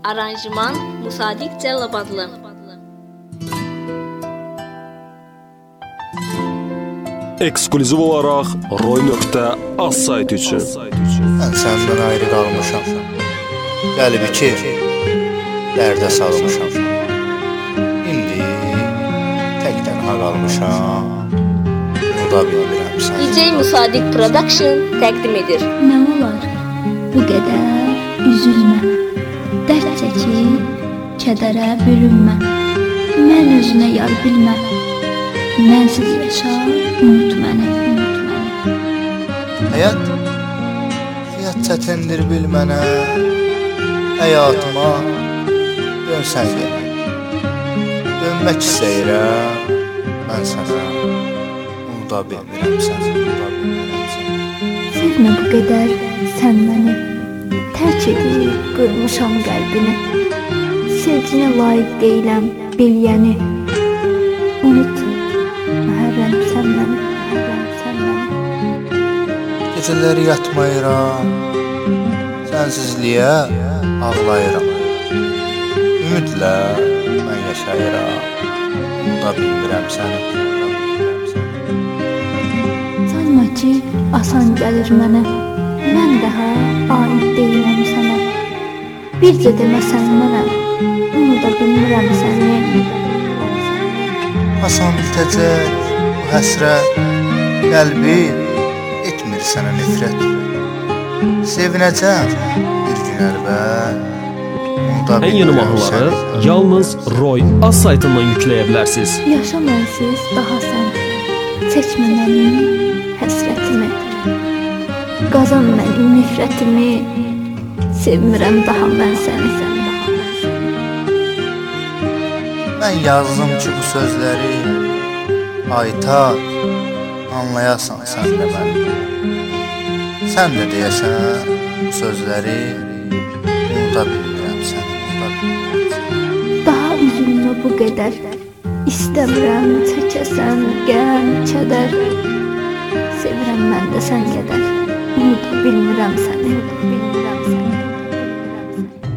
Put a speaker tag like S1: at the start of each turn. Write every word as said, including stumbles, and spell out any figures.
S1: Aranjman Musaddiq Cəlilabadlı.
S2: Eksklüziv olaraq roy nöqtə az saytı üçün.
S3: Mən səndən ayrı qalmışam. Qəlbi ki, dərdə salmışam. İndi tək tənha qalmışam. Unuda bilmirəm səni.
S1: D J Musaddiq Production təqdim edir.
S4: Nə olar bu qədər üzülmə. Dərd çəkib, kədərə bürünmə. Mən özünə yar bilmə. Mənsiz yaşa, unut məni, unut məni.
S3: Həyat, həyat çətindir bil mənə. Həyatıma dönsən yenə. Dönmək istəyirəm mən sənə. Unuda bilmirəm səni, unuda bilmirəm səni.
S4: Sevmə bu qədər sən məni. Tərk edib qırmışam qəlbini. Sevginə layiq deyiləm bilyəni. Unut, məhərrəm sən məni, məhərrəm sən məni.
S3: Gecələri yatmayıram, sənsizliyə ağlayıram. Ümidlə mən yaşayıram, unuda bilmirəm səni, unuda bilmirəm səni.
S4: Sanma ki, asan gəlir mənə. Mən daha aid deyiləm sənə. Bircə deməsən mənə, unuda bilmirəm səni.
S3: Asan bitəcək bu həsrət, qəlbi etmir sənə nifrət. Sevinəcəm bir gün əlbət, unuda
S2: Ən yeni
S3: bilmirəm
S2: mahnıları
S3: səni.
S2: yalnız roy az saytından yükləyə bilərsiniz.
S4: Yaşa mənsiz daha sən. Çəkmə mənim həsrətimi. Qazan mənim nifrətimi. Sevmirəm daha mən səni.
S3: Mən yazdım ki bu sözləri, aytar, anlayasan sən də məni. Sən də deyəsən bu sözləri, unuda bilmirəm səni, unuda bilmirəm səni.
S4: Daha üzülmə bu qədər. İstəmirəm çəkəsən qəm, kədər. Sevirəm mən də sən qədər. Unuda bilmirəm səni, unuda bilmirəm səni.